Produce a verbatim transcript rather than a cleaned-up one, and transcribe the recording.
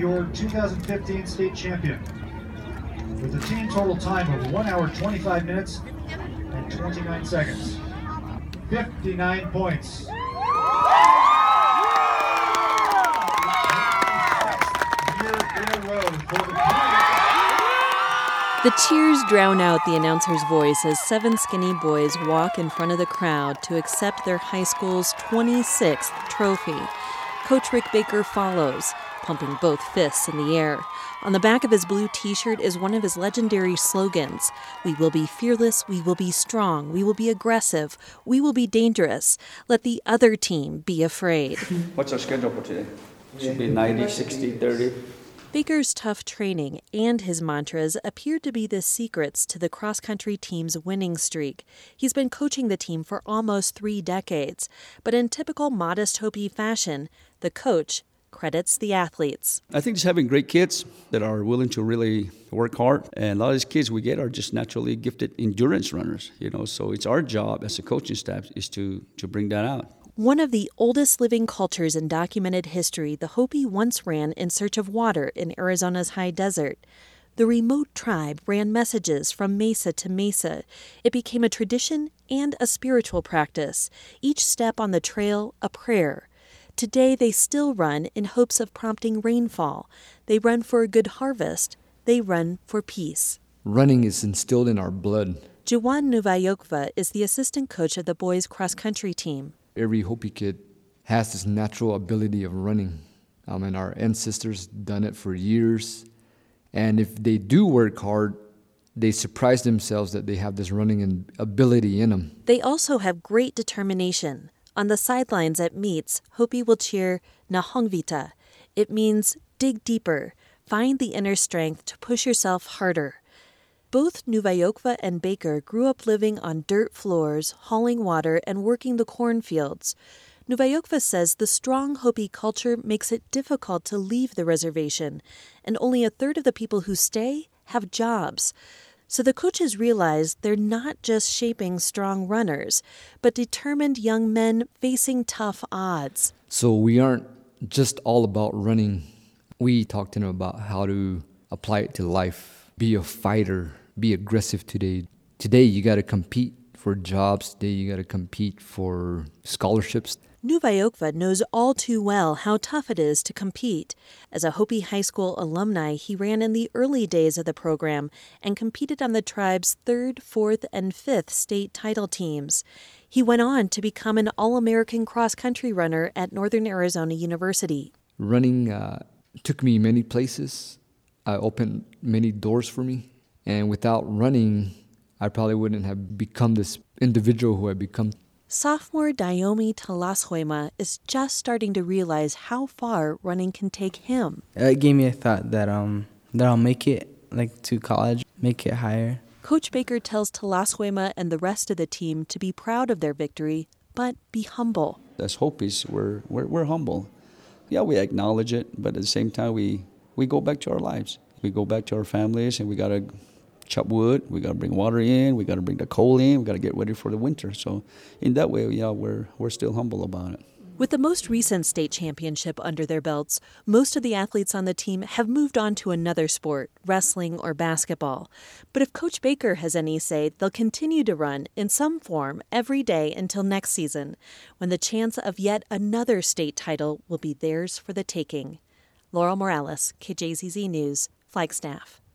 your two thousand fifteen state champion with a team total time of one hour, twenty-five minutes, and twenty-nine seconds. fifty-nine points. Year in a row for the The cheers drown out the announcer's voice as seven skinny boys walk in front of the crowd to accept their high school's twenty-sixth trophy. Coach Rick Baker follows, pumping both fists in the air. On the back of his blue t-shirt is one of his legendary slogans: "We will be fearless, we will be strong, we will be aggressive, we will be dangerous. Let the other team be afraid." What's our schedule for today? Should be ninety, sixty, thirty. Baker's tough training and his mantras appear to be the secrets to the cross-country team's winning streak. He's been coaching the team for almost three decades, but in typical modest Hopi fashion, the coach credits the athletes. I think just having great kids that are willing to really work hard, and a lot of these kids we get are just naturally gifted endurance runners, you know, so it's our job as a coaching staff is to, to bring that out. One of the oldest living cultures in documented history, the Hopi once ran in search of water in Arizona's high desert. The remote tribe ran messages from mesa to mesa. It became a tradition and a spiritual practice, each step on the trail a prayer. Today they still run in hopes of prompting rainfall. They run for a good harvest. They run for peace. Running is instilled in our blood. Juwan Nuvayokva is the assistant coach of the boys' cross-country team. Every Hopi kid has this natural ability of running. Um, and our ancestors done it for years. And if they do work hard, they surprise themselves that they have this running ability in them. They also have great determination. On the sidelines at meets, Hopi will cheer Nahongvita. It means dig deeper, find the inner strength to push yourself harder. Both Nuvayokva and Baker grew up living on dirt floors, hauling water, and working the cornfields. Nuvayokva says the strong Hopi culture makes it difficult to leave the reservation, and only a third of the people who stay have jobs. So the coaches realize they're not just shaping strong runners, but determined young men facing tough odds. So we aren't just all about running. We talk to them about how to apply it to life. Be a fighter. Be aggressive today. Today you got to compete for jobs. Today you got to compete for scholarships. Nuvayokva knows all too well how tough it is to compete. As a Hopi High School alumni, he ran in the early days of the program and competed on the tribe's third, fourth, and fifth state title teams. He went on to become an All-American cross-country runner at Northern Arizona University. Running uh, took me many places. Uh, opened many doors for me. And without running, I probably wouldn't have become this individual who I've become. Sophomore Dayomi Talashuema is just starting to realize how far running can take him. It gave me a thought that um that I'll make it like to college, make it higher. Coach Baker tells Talashuema and the rest of the team to be proud of their victory, but be humble. As Hopis, we're, we're, we're humble. Yeah, we acknowledge it, but at the same time, we, we go back to our lives. We go back to our families, and we got to chop wood, we got to bring water in, we got to bring the coal in, we got to get ready for the winter. So in that way, yeah, we're we're still humble about it. With the most recent state championship under their belts, most of the athletes on the team have moved on to another sport, wrestling or basketball. But if Coach Baker has any say, they'll continue to run in some form every day until next season, when the chance of yet another state title will be theirs for the taking. Laurel Morales, K J Z Z News, Flagstaff.